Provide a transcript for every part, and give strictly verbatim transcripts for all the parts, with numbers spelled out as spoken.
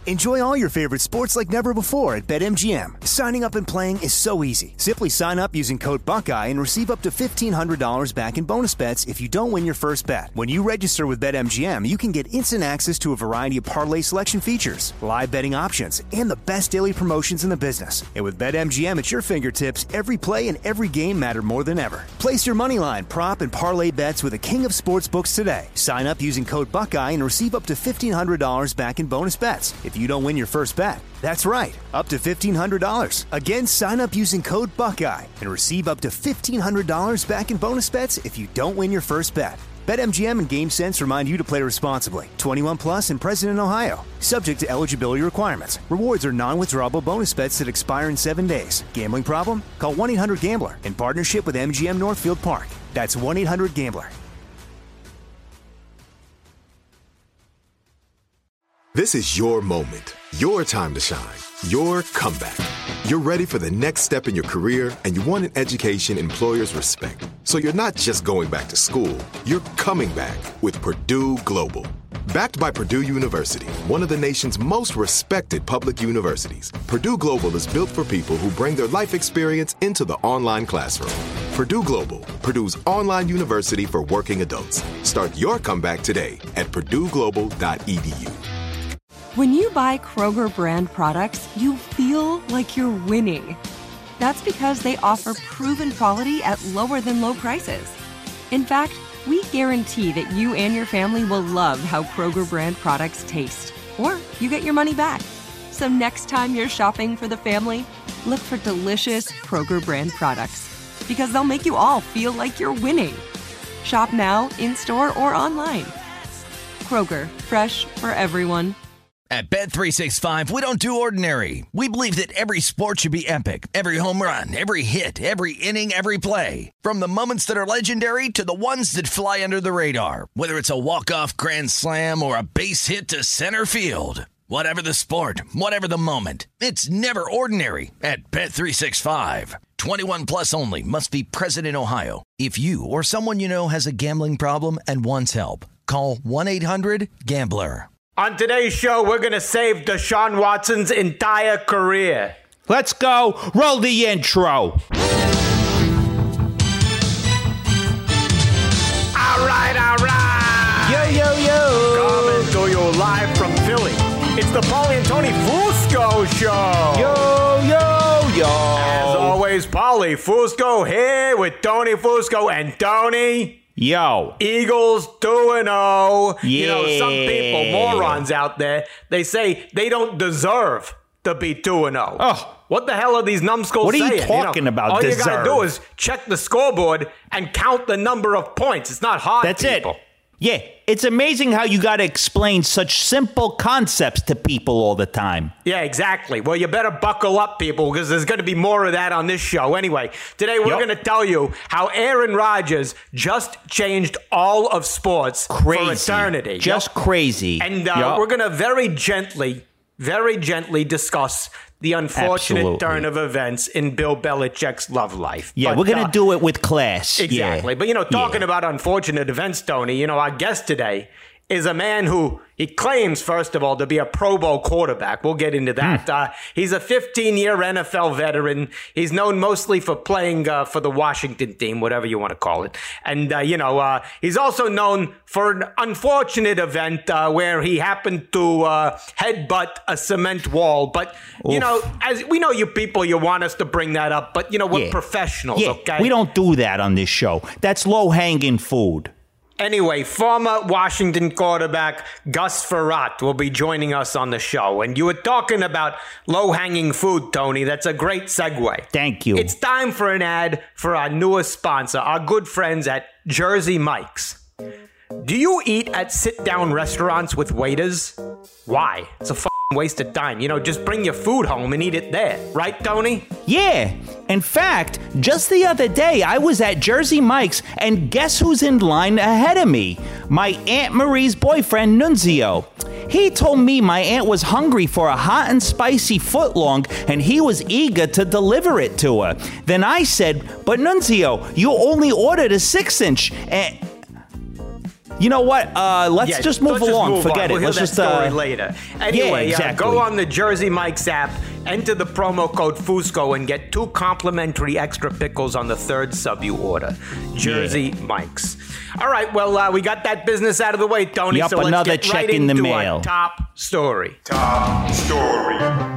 Enjoy all your favorite sports like never before at BetMGM. Signing up and playing is so easy. Simply sign up using code Buckeye and receive up to fifteen hundred dollars back in bonus bets if you don't win your first bet. When you register with BetMGM, you can get instant access to a variety of parlay selection features, live betting options, and the best daily promotions in the business. And with BetMGM at your fingertips, every play and every game matter more than ever. Place your moneyline, prop, and parlay bets with the king of sportsbooks today. Sign up using code Buckeye and receive up to fifteen hundred dollars back in bonus bets if you don't win your first bet. That's right, up to fifteen hundred dollars. Again, sign up using code Buckeye and receive up to fifteen hundred dollars back in bonus bets if you don't win your first bet. BetMGM and GameSense remind you to play responsibly. twenty-one plus and present in Ohio. Subject to eligibility requirements. Rewards are non-withdrawable bonus bets that expire in seven days. Gambling problem? Call one eight hundred gambler in partnership with M G M Northfield Park. That's one eight hundred gambler. This is your moment, your time to shine, your comeback. You're ready for the next step in your career, and you want an education employers respect. So you're not just going back to school, you're coming back with Purdue Global. Backed by Purdue University, one of the nation's most respected public universities, Purdue Global is built for people who bring their life experience into the online classroom. Purdue Global, Purdue's online university for working adults. Start your comeback today at purdue global dot e d u. When you buy Kroger brand products, you feel like you're winning. That's because they offer proven quality at lower than low prices. In fact, we guarantee that you and your family will love how Kroger brand products taste, or you get your money back. So next time you're shopping for the family, look for delicious Kroger brand products, because they'll make you all feel like you're winning. Shop now, in-store, or online. Kroger, fresh for everyone. At Bet three sixty-five, we don't do ordinary. We believe that every sport should be epic. Every home run, every hit, every inning, every play. From the moments that are legendary to the ones that fly under the radar. Whether it's a walk-off grand slam or a base hit to center field. Whatever the sport, whatever the moment. It's never ordinary at Bet three sixty-five. twenty-one plus only. Must be present in Ohio. If you or someone you know has a gambling problem and wants help, call one eight hundred gambler. On today's show, we're going to save Deshaun Watson's entire career. Let's go. Roll the intro. All right, all right. Yo, yo, yo. Coming to you live from Philly. It's the Paulie and Tony Fusco Show. Yo, yo, yo. As always, Paulie Fusco here with Tony Fusco and Tony. Yo. Eagles two and oh. Yeah. You know, some people, morons out there, they say they don't deserve to be two and oh. Oh. What the hell are these numbskulls What are saying? you talking you know, about, all deserve? you got to do is check the scoreboard and count the number of points. It's not hard, That's people. it. Yeah, it's amazing how you got to explain such simple concepts to people all the time. Yeah, exactly. Well, you better buckle up, people, because there's going to be more of that on this show. Anyway, today we're Yep. going to tell you how Aaron Rodgers just changed all of sports Crazy. for eternity. Just Yep. crazy. And uh, Yep. we're going to very gently, very gently discuss the unfortunate Absolutely. turn of events in Bill Belichick's love life. Yeah, But, we're going to uh, do it with class. Exactly. Yeah. But, you know, talking Yeah. about unfortunate events, Tony, you know, our guest today is a man who he claims, first of all, to be a Pro Bowl quarterback. We'll get into that. Hmm. Uh, he's a fifteen-year N F L veteran. He's known mostly for playing uh, for the Washington team, whatever you want to call it. And, uh, you know, uh, he's also known for an unfortunate event uh, where he happened to uh, headbutt a cement wall. But, you Oof. know, as we know you people, you want us to bring that up. But, you know, we're Yeah. professionals, Yeah, okay? we don't do that on this show. That's low-hanging food. Anyway, former Washington quarterback Gus Frerotte will be joining us on the show. And you were talking about low-hanging food, Tony. That's a great segue. Thank you. It's time for an ad for our newest sponsor, our good friends at Jersey Mike's. Do you eat at sit-down restaurants with waiters? Why? It's a f***ing waste of time. You know, just bring your food home and eat it there. Right, Tony? Yeah. In fact, just the other day, I was at Jersey Mike's, and guess who's in line ahead of me? My Aunt Marie's boyfriend, Nunzio. He told me my aunt was hungry for a hot and spicy footlong, and he was eager to deliver it to her. Then I said, but Nunzio, you only ordered a six-inch, and... You know what? Uh, let's yeah, just move let's along. Just move Forget on. it. We'll let's hear just that story uh, later. Anyway, yeah, exactly. uh, go on the Jersey Mike's app, enter the promo code Fusco, and get two complimentary extra pickles on the third sub you order. Jersey yeah. Mike's. All right, well, uh, we got that business out of the way, Tony. Yep, so let's another get check right in the into mail. our top story. Top story.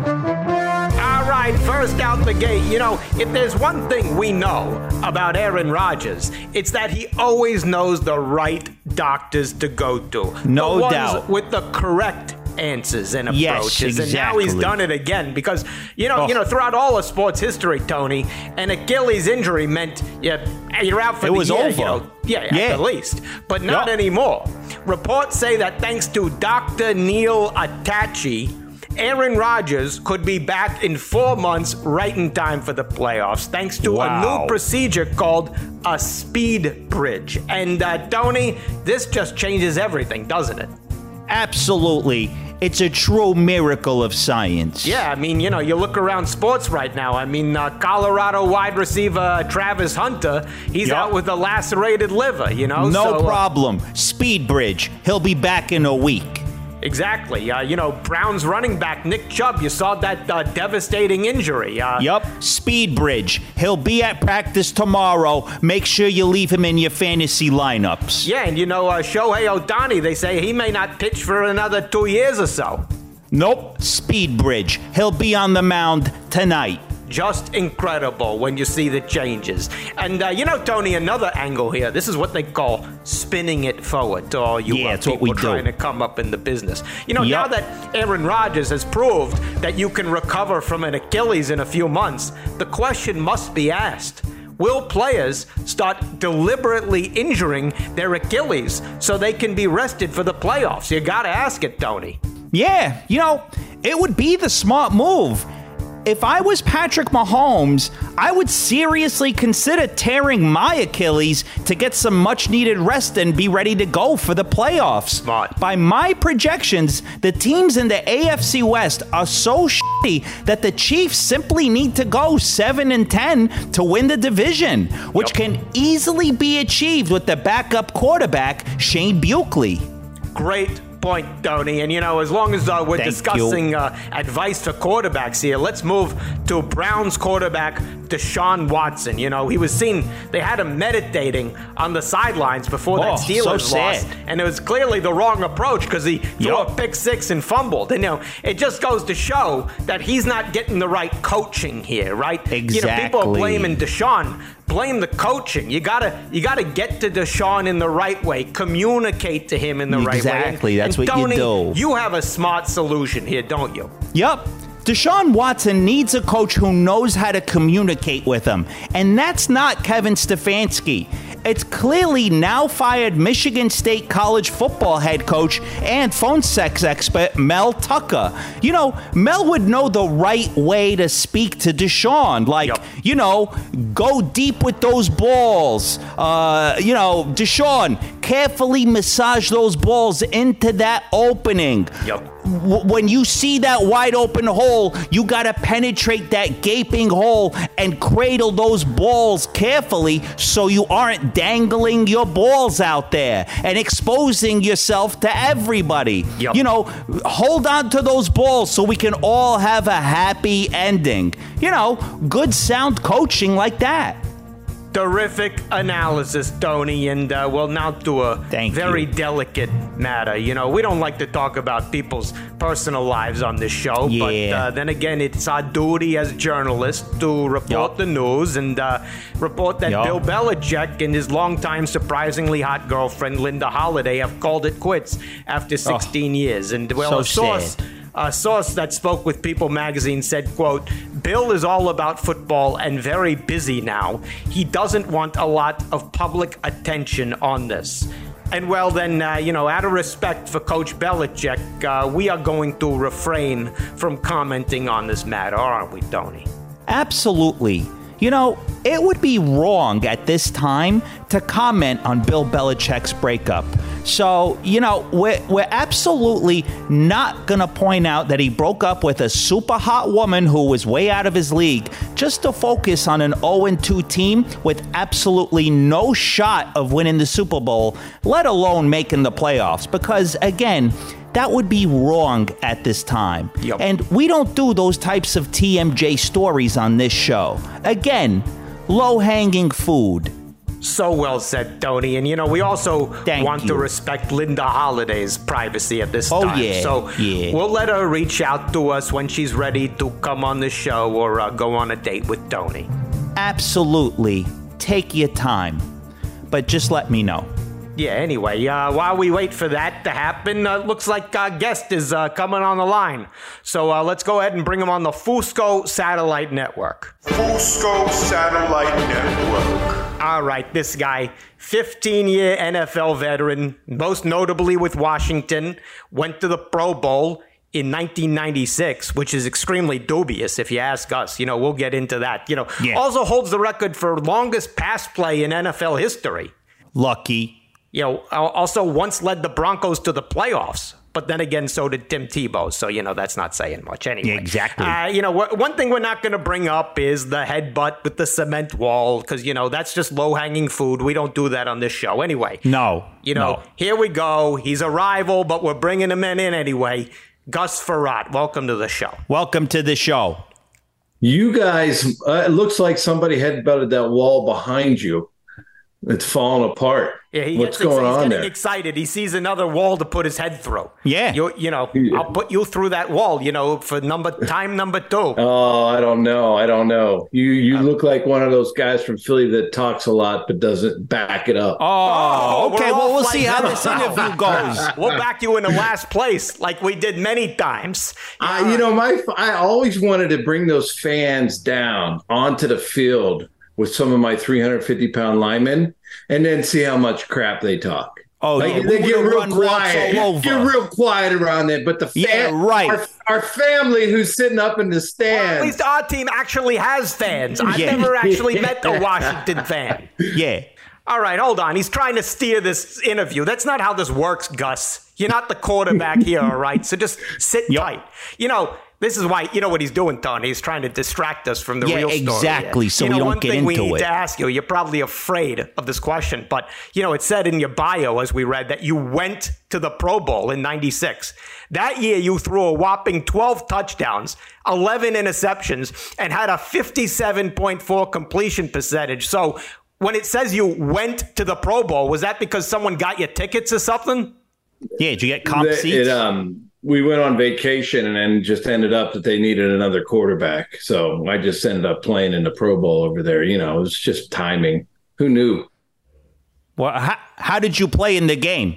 All right, first out the gate, you know, if there's one thing we know about Aaron Rodgers, it's that he always knows the right doctors to go to. No the ones doubt. With the correct answers and approaches. Yes, exactly. And now he's done it again because, you know, Oh. you know, throughout all of sports history, Tony, an Achilles injury meant yeah, you're out for It the was year. over. You know, yeah, Yeah. at the least. But not Yep. anymore. Reports say that thanks to Doctor Neil Atachi, Aaron Rodgers could be back in four months, right in time for the playoffs, thanks to Wow. a new procedure called a speed bridge. And, uh, Tony, this just changes everything, doesn't it? Absolutely. It's a true miracle of science. Yeah, I mean, you know, you look around sports right now. I mean, uh, Colorado wide receiver Travis Hunter, he's Yep. out with a lacerated liver, you know? No so, uh, problem. Speed bridge. He'll be back in a week. Exactly. Uh, you know, Browns running back Nick Chubb, you saw that uh, devastating injury. Uh, Yup, speed bridge. He'll be at practice tomorrow. Make sure you leave him in your fantasy lineups. Yeah, and you know, uh, Shohei Ohtani, they say he may not pitch for another two years or so. Nope, speed bridge. He'll be on the mound tonight. Just incredible when you see the changes. And, uh, you know, Tony, another angle here. This is what they call spinning it forward to all you Yeah, uh, it's what people we do. trying to come up in the business. You know, Yep. now that Aaron Rodgers has proved that you can recover from an Achilles in a few months, the question must be asked. Will players start deliberately injuring their Achilles so they can be rested for the playoffs? You got to ask it, Tony. Yeah, you know, it would be the smart move. If I was Patrick Mahomes, I would seriously consider tearing my Achilles to get some much-needed rest and be ready to go for the playoffs. Smart. By my projections, the teams in the A F C West are so shitty that the Chiefs simply need to go seven and ten to win the division, which Yep. can easily be achieved with the backup quarterback, Shane Buechele. Great point, Tony. And, you know, as long as uh, we're Thank discussing uh, advice for quarterbacks here, let's move to Browns quarterback Deshaun Watson. You know, he was seen, they had him meditating on the sidelines before that Oh, Steelers so loss. sad. And it was clearly the wrong approach because he threw Yup. a pick six and fumbled. And, you know, it just goes to show that he's not getting the right coaching here, right? You know, people are Exactly. blaming Deshaun. Blame the coaching. You gotta, you gotta get to Deshaun in the right way. Communicate to him in the right way. Exactly, that's And what you Tony, do. You have a smart solution here, don't you? Yup. Deshaun Watson needs a coach who knows how to communicate with him. And that's not Kevin Stefanski. It's clearly now fired Michigan State college football head coach and phone sex expert Mel Tucker. You know, Mel would know the right way to speak to Deshaun. Like, Yep. you know, go deep with those balls. Uh, you know, Deshaun, carefully massage those balls into that opening. Yep. W- when you see that wide open hole, you got to penetrate that gaping hole and cradle those balls carefully so you aren't dangling your balls out there and exposing yourself to everybody. Yep. You know, hold on to those balls so we can all have a happy ending. You know, good sound coaching like that. Terrific analysis, Tony, and uh, we'll now do a Thank very you. delicate matter. You know, we don't like to talk about people's personal lives on this show, but Yeah. uh, then again, it's our duty as journalists to report Yup. the news and uh, report that Yup. Bill Belichick and his longtime surprisingly hot girlfriend, Linda Holliday, have called it quits after sixteen years. And, well, so a source... sad. A source that spoke with People magazine said, quote, Bill is all about football and very busy now. He doesn't want a lot of public attention on this. And well, then, uh, you know, out of respect for Coach Belichick, uh, we are going to refrain from commenting on this matter, aren't we, Tony? Absolutely. You know, it would be wrong at this time to comment on Bill Belichick's breakup. So, you know, we're, we're absolutely not going to point out that he broke up with a super hot woman who was way out of his league just to focus on an oh and two team with absolutely no shot of winning the Super Bowl, let alone making the playoffs. Because, again, that would be wrong at this time. Yep. And we don't do those types of T M J stories on this show. Again, low-hanging food. So well said, Tony. And, you know, we also Thank want you. to respect Linda Holiday's privacy at this oh, time. Yeah, so yeah. we'll let her reach out to us when she's ready to come on the show or uh, go on a date with Tony. Absolutely. Take your time. But just let me know. Yeah, anyway, uh, while we wait for that to happen, uh, looks like our guest is uh, coming on the line. So uh, let's go ahead and bring him on the Fusco Satellite Network. Fusco Satellite Network. All right, this guy, fifteen-year N F L veteran, most notably with Washington, went to the Pro Bowl in nineteen ninety-six, which is extremely dubious if you ask us. You know, we'll get into that. You know, yeah. Also holds the record for longest pass play in N F L history. Lucky. You know, also once led the Broncos to the playoffs. But then again, so did Tim Tebow. So, you know, that's not saying much anyway. Yeah, exactly. Uh, you know, wh- one thing we're not going to bring up is the headbutt with the cement wall because, you know, that's just low-hanging food. We don't do that on this show anyway. No. You know, no. Here we go. He's a rival, but we're bringing him in, in anyway. Gus Frerotte, welcome to the show. Welcome to the show. You guys, uh, it looks like somebody headbutted that wall behind you. It's falling apart. Yeah, he What's gets, going he's on getting there? excited. He sees another wall to put his head through. Yeah. You, you know, Yeah. I'll put you through that wall, you know, for number time number two. Oh, I don't know. I don't know. You you look like one of those guys from Philly that talks a lot but doesn't back it up. Oh, Oh, okay. we're Well, off we'll like see how that. this interview goes. We'll back you into last place like we did many times. I, you know, my I always wanted to bring those fans down onto the field with some of my three hundred fifty pound linemen and then see how much crap they talk. Oh, Like, yeah. they We get would've real run routes quiet. all over. Get real quiet around there. But the fan, Yeah, right. our, our family who's sitting up in the Well, stands. at least our team actually has fans. I've Yeah. never actually met a Washington fan. Yeah. All right, hold on. He's trying to steer this interview. That's not how this works, Gus. You're not the quarterback here, all right? So just sit Yep. tight. You know, this is why, you know what he's doing, Tony? He's trying to distract us from the Yeah, real story. exactly, here. so you we know, don't one get thing we into need it. to ask you, you're probably afraid of this question, but, you know, it said in your bio, as we read, that you went to the Pro Bowl in ninety-six. That year, you threw a whopping twelve touchdowns, eleven interceptions, and had a fifty-seven point four completion percentage. So when it says you went to the Pro Bowl, was that because someone got you tickets or something? Yeah, did you get comp It- seats? it, um, we went on vacation and then just ended up that they needed another quarterback. So I just ended up playing in the Pro Bowl over there. You know, it was just timing. Who knew? Well, how, how did you play in the game?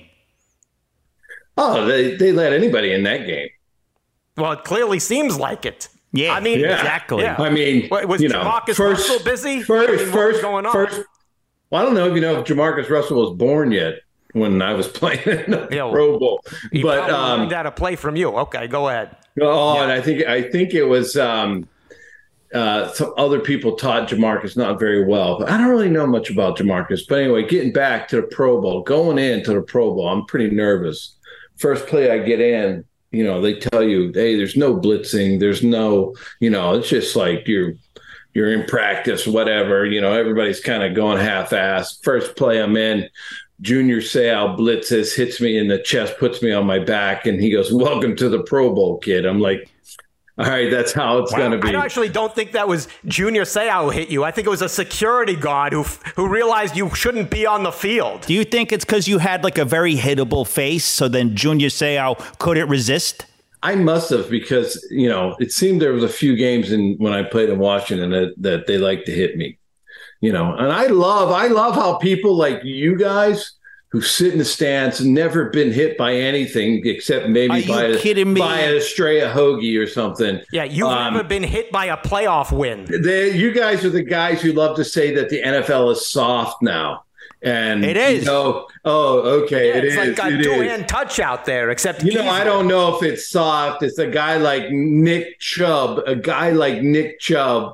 Oh, they, they let anybody in that game. Well, it clearly seems like it. Yeah, I mean, Yeah. exactly. Yeah. I mean, Wa- was you know, Jamarcus first, Russell busy? First, I mean, what first, was going on? first. Well, I don't know if you know if Jamarcus Russell was born yet when I was playing in the Yeah, well, Pro Bowl, He but probably um, learned how to play from you. Okay, go ahead. oh, and I think I think it was um, uh, some other people taught Jamarcus not very well, but I don't really know much about Jamarcus. But anyway, getting back to the Pro Bowl, going into the Pro Bowl, I'm pretty nervous. First play I get in, you know, they tell you, hey, there's no blitzing, there's no, you know, it's just like you're you're in practice, whatever. You know, everybody's kind of going half-assed. First play I'm in, Junior Seau blitzes, hits me in the chest, puts me on my back, and he goes, welcome to the Pro Bowl, kid. I'm like, all right, that's how it's going to be. I actually don't think that was Junior Seau who hit you. I think it was a security guard who who realized you shouldn't be on the field. Do you think it's because you had like a very hittable face, so then Junior Seau couldn't resist? I must have, because, you know, it seemed there was a few games in when I played in Washington that, that they liked to hit me, you know, and I love, I love how people like you guys who sit in the stands never been hit by anything except maybe Are by you a, kidding me? by a stray a hoagie or something. Yeah, you've Um, never been hit by a playoff win. They, you guys are the guys who love to say that the N F L is soft now. And It is. You know, oh, okay. Yeah, it it's is. like a it is. two-hand touch out there, except You know, I easier. don't know if it's soft. It's a guy like Nick Chubb, a guy like Nick Chubb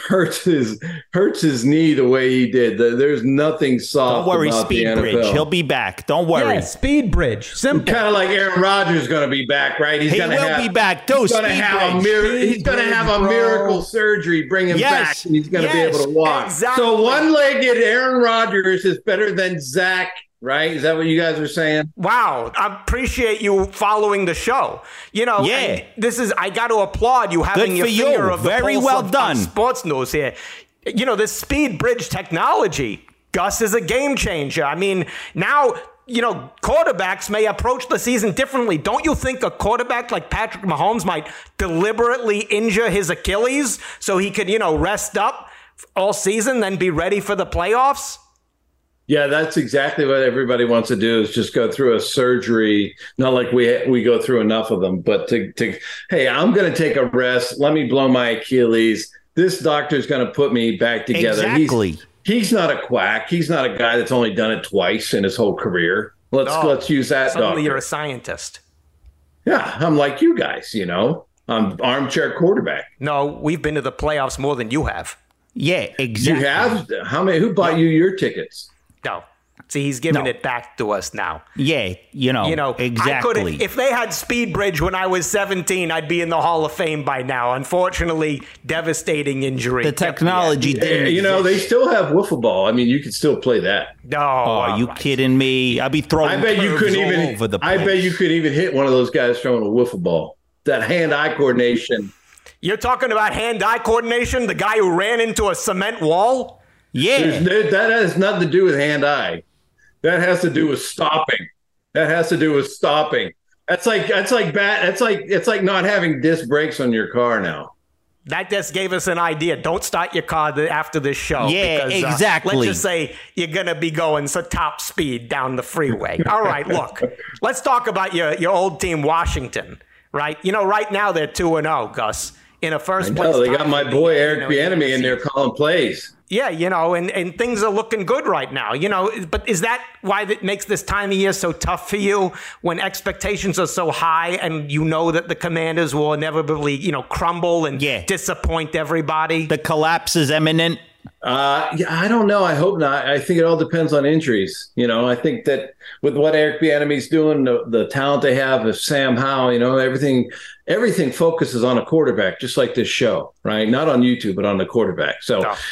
hurts his hurts his knee the way he did. There's nothing soft. Don't worry, about Speed the N F L. Bridge. He'll be back. Don't worry. Yeah, Speed Bridge. Simple. Kind of like Aaron Rodgers is going to be back, right? He's He gonna will have, be back too. He's going to Speed have a Bridge. mir- Speed He's going to have a Bridge, miracle bro. surgery, bring him Yes. back, and he's going to Yes. be able to walk. Exactly. So one-legged Aaron Rodgers is better than Zach, right? Is that what you guys are saying? Wow, I appreciate you following the show. You know, Yeah. and this is I got to applaud you having Good your for you. finger of the Very pulse well of, done. of sports news here. You know, this Speed Bridge technology, Gus, is a game changer. I mean, now, you know, quarterbacks may approach the season differently. Don't you think a quarterback like Patrick Mahomes might deliberately injure his Achilles so he could, you know, rest up all season, then be ready for the playoffs? Yeah, that's exactly what everybody wants to do, is just go through a surgery. Not like we we go through enough of them, but to, to hey, I'm going to take a rest. Let me blow my Achilles. This doctor's going to put me back together. Exactly. He's, he's not a quack. He's not a guy that's only done it twice in his whole career. Let's No. let's use that Suddenly doctor. you're a scientist. Yeah, I'm like you guys, you know. I'm armchair quarterback. No, we've been to the playoffs more than you have. Yeah, exactly. You have how many? Who bought you your tickets? No. See, he's giving No. it back to us now. Yeah, you know, You know, I exactly. could if they had Speed Bridge when I was seventeen, I'd be in the Hall of Fame by now. Unfortunately, devastating injury. the technology Yeah, didn't you know, they exist. still have wiffle ball. I mean, you could still play that. No, Oh, all are you right. kidding me? I'll be throwing I bet you curves couldn't all even. over the I place. bet you could even hit one of those guys throwing a wiffle ball. That hand-eye coordination. You're talking about hand-eye coordination? The guy who ran into a cement wall? Yeah. There's- That has nothing to do with hand-eye. That has to do with stopping. That has to do with stopping. That's like that's like bad. That's like it's like not having disc brakes on your car now. That just gave us an idea. Don't start your car th- after this show. Yeah, because, uh, exactly. let's just say you're going to be going so top speed down the freeway. All right, look. Let's talk about your, your old team, Washington, right? You know, right now they're two and oh, Gus. In a first place. Oh, they got tie my for boy the, you Eric know, Bieniemy in N F C. there calling plays. Yeah, you know, and, and things are looking good right now, you know. But is that why that makes this time of year so tough for you, when expectations are so high and you know that the Commanders will inevitably, you know, crumble and Yeah. disappoint everybody? The collapse is imminent. Uh, yeah, I don't know. I hope not. I think it all depends on injuries. You know, I think that with what Eric Bieniemy's doing, the, the talent they have of Sam Howell, you know, everything, everything focuses on a quarterback, just like this show, right? Not on YouTube, but on the quarterback. So No.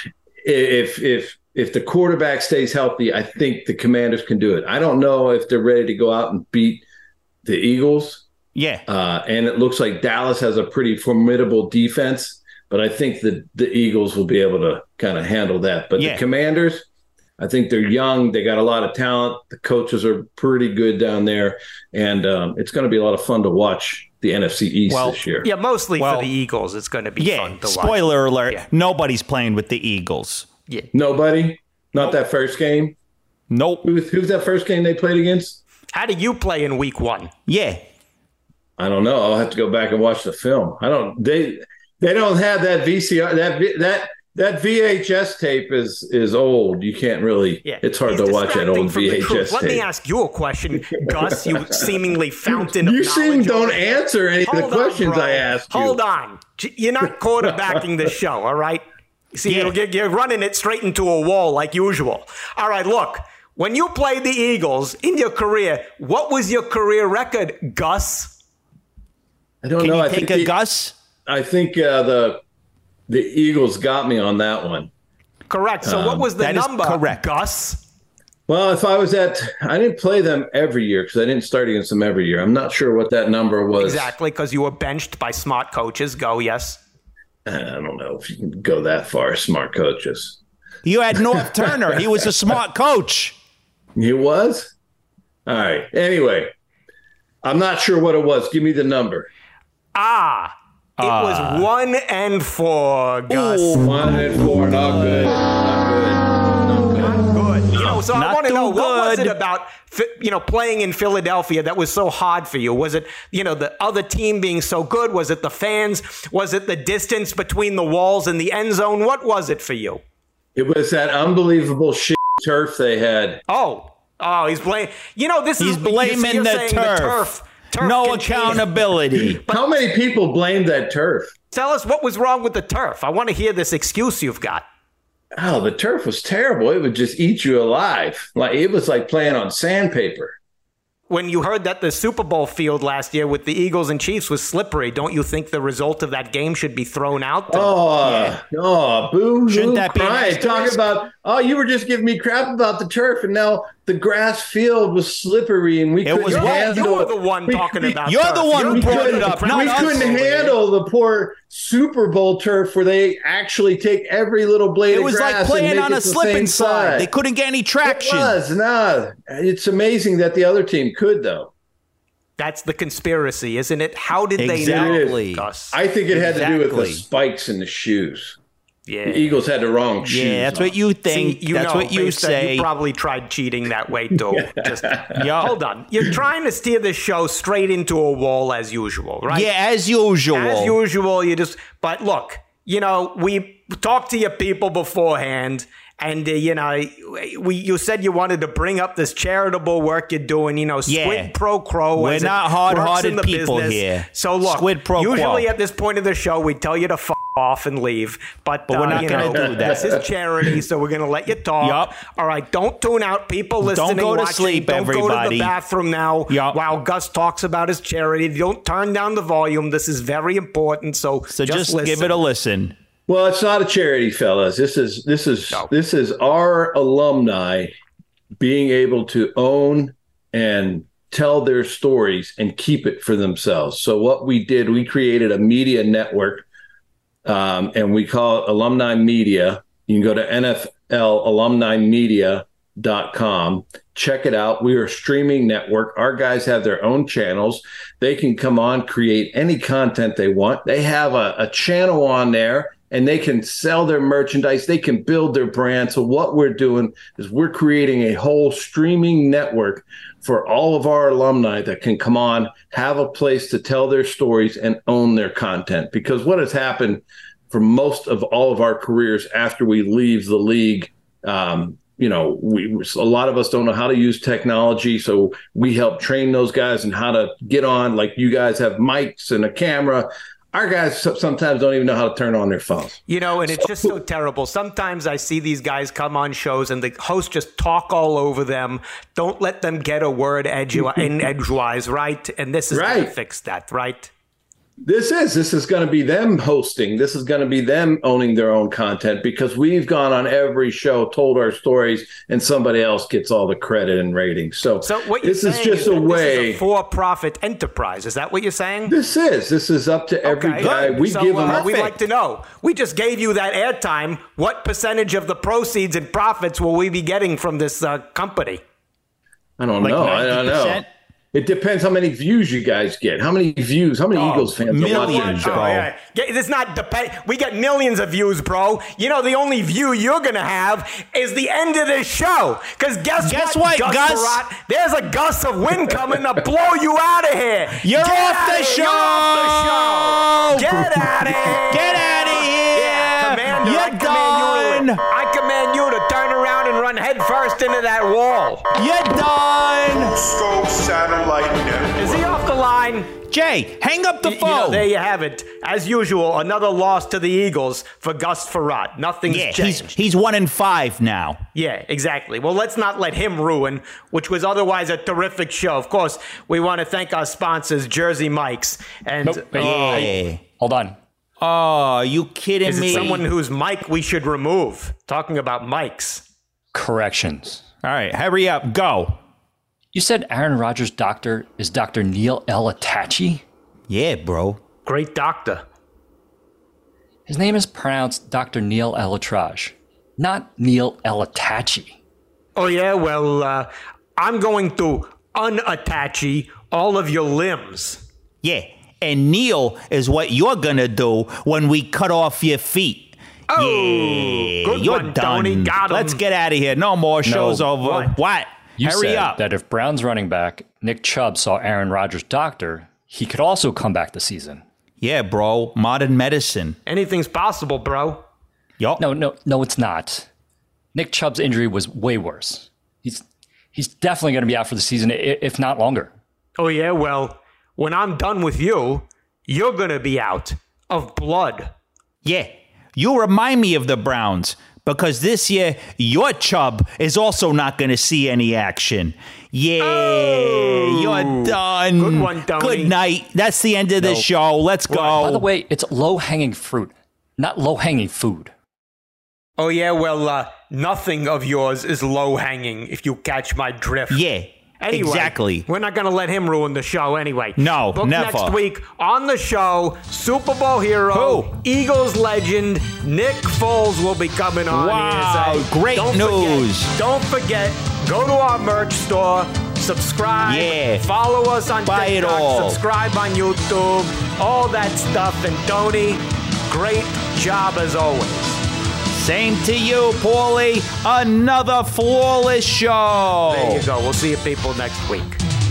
if if if the quarterback stays healthy, I think the Commanders can do it. I don't know if they're ready to go out and beat the Eagles. Yeah. Uh, and it looks like Dallas has a pretty formidable defense. But I think that the Eagles will be able to kind of handle that. But Yeah. the Commanders, I think they're young. They got a lot of talent. The coaches are pretty good down there. And um, it's going to be a lot of fun to watch the N F C East Well, this year. Yeah, mostly Well, for the Eagles, it's going to be Yeah. fun to watch. Spoiler alert. Yeah. Nobody's playing with the Eagles. Yeah. Nobody? Not that first game? Nope. Who's, who's that first game they played against? How do you play in week one? Yeah. I don't know. I'll have to go back and watch the film. I don't. They they don't have that V C R. That V- that that V H S tape is is old. You can't really. Yeah. It's hard He's to watch that distracting old from the V H S truth. tape. Let me ask you a question, Gus, you seemingly fountain of You knowledge. seem don't over here. answer any of the Hold on, questions bro. I asked you. Hold on. J- You're not quarterbacking the show, all right? See, Yeah. you'll get, you're running it straight into a wall like usual. All right, look. When you played the Eagles in your career, what was your career record, Gus? I don't Can know. you I take think a the, Gus? I think uh, the the Eagles got me on that one. Correct. So what was the that is number, correct. Gus? Well, if I was at, I didn't play them every year because I didn't start against them every year. I'm not sure what that number was. Exactly, because you were benched by smart coaches. Go, yes. I don't know if you can go that far. Smart coaches. You had North Turner. He was a smart coach. He was? All right. Anyway, I'm not sure what it was. Give me the number. Ah, it was one and four, Gus. One and four. Not good. Not good. Not good. You know, so I Not want to too know, what was it good. about, Phi- you know, playing in Philadelphia that was so hard for you? Was it, you know, the other team being so good? Was it the fans? Was it the distance between the walls and the end zone? What was it for you? It was that unbelievable shit turf they had. Oh, oh, he's blaming. You know, this He's is blaming you're the saying turf. turf. Turf No can change- accountability. How many people blame that turf? Tell us what was wrong with the turf. I want to hear this excuse you've got. Oh, the turf was terrible. It would just eat you alive. Like it was like playing on sandpaper. When you heard that the Super Bowl field last year with the Eagles and Chiefs was slippery, don't you think the result of that game should be thrown out? Oh, yeah. oh, boo! Shouldn't that be cry? Talking about, oh, you were just giving me crap about the turf, and now the grass field was slippery, and we it couldn't was handle. You were the one we, talking we, about. You're turf. the one You're who brought it up. We Not couldn't us. handle the poor Super Bowl turf where they actually take every little blade It of was grass like playing and make on it a the slip same and slide. size. They couldn't get any traction. It was nah. It's amazing that the other team could though. That's the conspiracy, isn't it? How did Exactly. they know, Gus? I think it had to do with the Exactly. spikes in the shoes. Yeah. The Eagles had the wrong shoes. Yeah, that's on. what you think. See, you that's know, what you based on- say. You probably tried cheating that way, too. Just Yeah. hold on. You're trying to steer this show straight into a wall as usual, right? Yeah, as usual. As usual, you just. But look, you know, we talked to your people beforehand. And, uh, you know, we you said you wanted to bring up this charitable work you're doing, you know, Squid Yeah. Pro Quo. We're as it not works hard-hearted in the people business. here. So, look, Squid pro quo. usually at this point of the show, we tell you to f off and leave. But, But we're uh, not you gonna know, do that. This is charity, so we're going to let you talk. Yup. All right, don't tune out. People listening, go to watching, sleep, don't go to everybody. the bathroom now Yup. while Gus talks about his charity. Don't turn down the volume. This is very important, so, So just, just, listen. give it a listen. Well, it's not a charity, fellas. This is this is No. this is our alumni being able to own and tell their stories and keep it for themselves. So what we did, we created a media network, um, and we call it Alumni Media. You can go to N F L alumni media dot com. Check it out. We are a streaming network. Our guys have their own channels. They can come on, create any content they want. They have a, a channel on there, and they can sell their merchandise. They can build their brand. So what we're doing is we're creating a whole streaming network for all of our alumni that can come on, have a place to tell their stories and own their content. Because what has happened for most of all of our careers after we leave the league, um, you know, we a lot of us don't know how to use technology, so we help train those guys and how to get on. Like you guys have mics and a camera. Our guys sometimes don't even know how to turn on their phones. You know, and it's just so terrible. Sometimes I see these guys come on shows and the hosts just talk all over them. Don't let them get a word edge in edgewise, right? And this is going Right. to fix that, right? This is this is going to be them hosting. This is going to be them owning their own content because we've gone on every show, told our stories, and somebody else gets all the credit and ratings. So, So what you're this is saying just is a that way. this is a for-profit enterprise. Is that what you're saying? This is this is up to every Okay, guy. good. We so, give them. uh, we'd like to know. We just gave you that airtime. What percentage of the proceeds and profits will we be getting from this uh, company? I don't Like know. I don't know. ninety percent? It depends how many views you guys get. How many views? How many Oh, Eagles fans are watching the millions, show? bro. Oh, yeah. Get- It's not depend. We get millions of views, bro. You know, the only view you're gonna have is the end of this show. Because guess, Guess what, what, Gus? Gus? Barat? There's a gust of wind coming to blow you out of here. You're Get off outta the here. You're off the show. Get out of here. Get out of here. Yeah, Commander, You're I command you. done. To, I command you to turn around and run headfirst into that wall. You're done. Cusco Satellite Network. Is he off the line? Jay, hang up the You know, phone. there you have it. As usual, another loss to the Eagles for Gus Frerotte. Nothing's yeah, changed. he's he's one in five now. Yeah, exactly. Well, let's not let him ruin, which was otherwise a terrific show. Of course, we want to thank our sponsors, Jersey Mike's. And Nope. Wait. uh, Yeah. Hold on. Oh, are you kidding is me? it someone whose mic we should remove? Talking about mics. Corrections. All right, hurry up, go. You said Aaron Rodgers' doctor is Doctor Neil L. Attachi? Yeah, bro. Great doctor. His name is pronounced Doctor Neil L. Atraj, not Neil L. Attachi. Oh, yeah? Well, uh, I'm going to unattachi all of your limbs. Yeah, and Neil is what you're gonna do when we cut off your feet. Oh, yeah, good you're one, done. Tony. Got him. Let's get out of here. No more shows over. What? What? You Hurry said up. that if Browns running back Nick Chubb saw Aaron Rodgers' doctor, he could also come back this season. Yeah, bro. Modern medicine. Anything's possible, bro. Yo. No, no, no, it's not. Nick Chubb's injury was way worse. He's he's definitely going to be out for the season, i- if not longer. Oh, yeah? Well, when I'm done with you, you're going to be out of blood. Yeah, you remind me of the Browns, because this year, your Chubb is also not going to see any action. Yeah, oh, you're done. Good one, Tony. Good night. That's the end of the no. show. Let's go. By the way, it's low-hanging fruit, not low-hanging food. Oh, yeah, well, uh, nothing of yours is low-hanging, if you catch my drift. Yeah, anyway, exactly. We're not going to let him ruin the show anyway. No, Book never. Next week on the show, Super Bowl hero, Who? Eagles legend, Nick Foles will be coming on wow, here. So great don't news. Forget, don't forget, go to our merch store, subscribe, yeah. follow us on Buy TikTok, it all. subscribe on YouTube, all that stuff. And Tony, great job as always. Same to you, Paulie. Another flawless show. There you go. We'll see you people next week.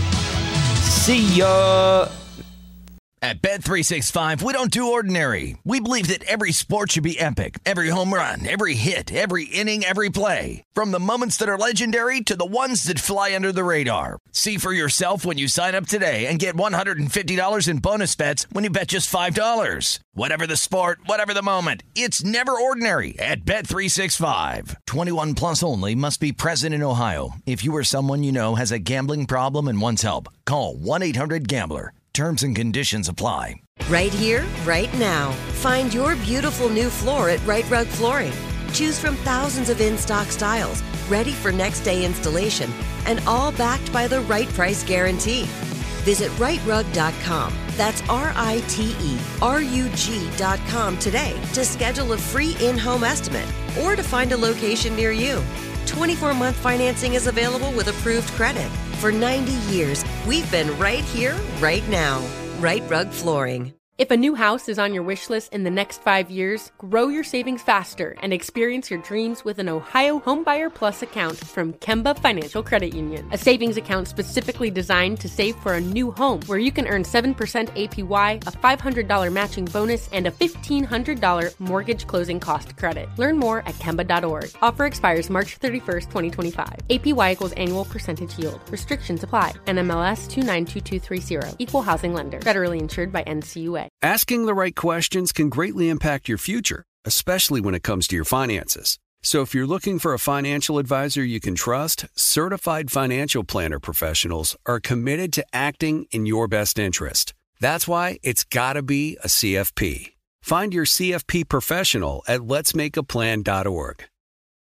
See ya. At Bet three sixty-five, we don't do ordinary. We believe that every sport should be epic. Every home run, every hit, every inning, every play. From the moments that are legendary to the ones that fly under the radar. See for yourself when you sign up today and get one hundred fifty dollars in bonus bets when you bet just five dollars. Whatever the sport, whatever the moment, it's never ordinary at Bet three sixty-five. twenty-one plus only. Must be present in Ohio. If you or someone you know has a gambling problem and wants help, call one eight hundred gambler. Terms and conditions apply. Right here, right now. Find your beautiful new floor at Right Rug Flooring. Choose from thousands of in-stock styles, ready for next day installation, and all backed by the right price guarantee. Visit right rug dot com. That's R I T E R U G dot com today to schedule a free in-home estimate or to find a location near you. twenty-four month financing is available with approved credit. For ninety years, we've been right here, right now. Right Rug Flooring. If a new house is on your wish list in the next five years, grow your savings faster and experience your dreams with an Ohio Homebuyer Plus account from Kemba Financial Credit Union. A savings account specifically designed to save for a new home, where you can earn seven percent A P Y, a five hundred dollars matching bonus, and a fifteen hundred dollars mortgage closing cost credit. Learn more at Kemba dot org. Offer expires March thirty-first, twenty twenty-five. A P Y equals annual percentage yield. Restrictions apply. N M L S two nine two two three zero. Equal housing lender. Federally insured by N C U A. Asking the right questions can greatly impact your future, especially when it comes to your finances. So if you're looking for a financial advisor you can trust, certified financial planner professionals are committed to acting in your best interest. That's why it's got to be a C F P. Find your C F P professional at lets make a plan dot org.